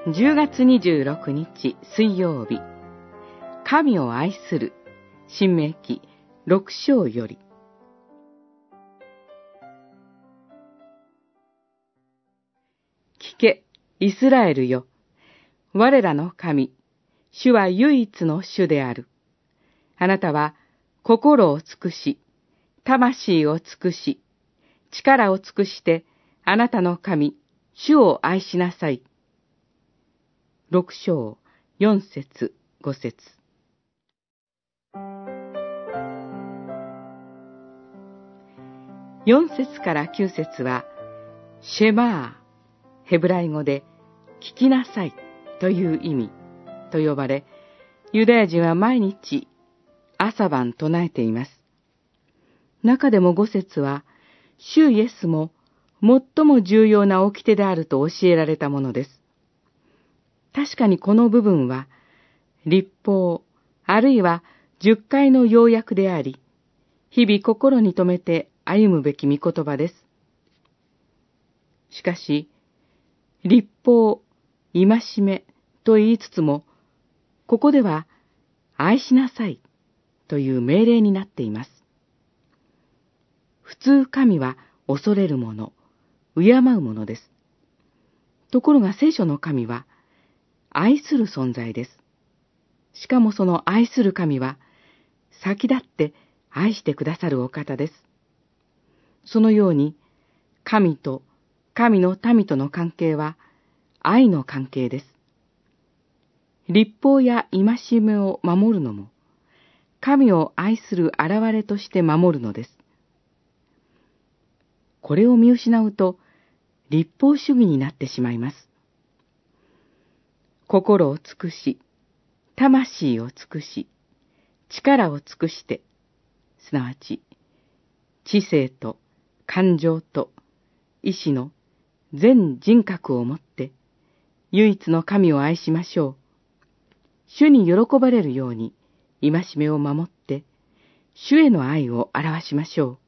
10月26日水曜日、神を愛する申命記6章より。聞け、イスラエルよ。我らの神、主は唯一の主である。あなたは心を尽くし、魂を尽くし、力を尽くして、あなたの神、主を愛しなさい。6章4節5節。4節から9節は、シェマー、ヘブライ語で、聞きなさいという意味と呼ばれ、ユダヤ人は毎日朝晩唱えています。中でも5節は、主イエスも最も重要な掟であると教えられたものです。確かにこの部分は、律法、あるいは10回の要約であり、日々心に留めて歩むべき御言葉です。しかし、律法、戒めと言いつつも、ここでは、愛しなさいという命令になっています。普通神は恐れるもの、敬うものです。ところが聖書の神は、愛する存在です。しかもその愛する神は、先立って愛してくださるお方です。そのように、神と神の民との関係は、愛の関係です。律法や戒めを守るのも、神を愛する現れとして守るのです。これを見失うと、律法主義になってしまいます。心を尽くし、魂を尽くし、力を尽くして、すなわち、知性と感情と意志の全人格をもって、唯一の神を愛しましょう。主に喜ばれるように、戒めを守って、主への愛を表しましょう。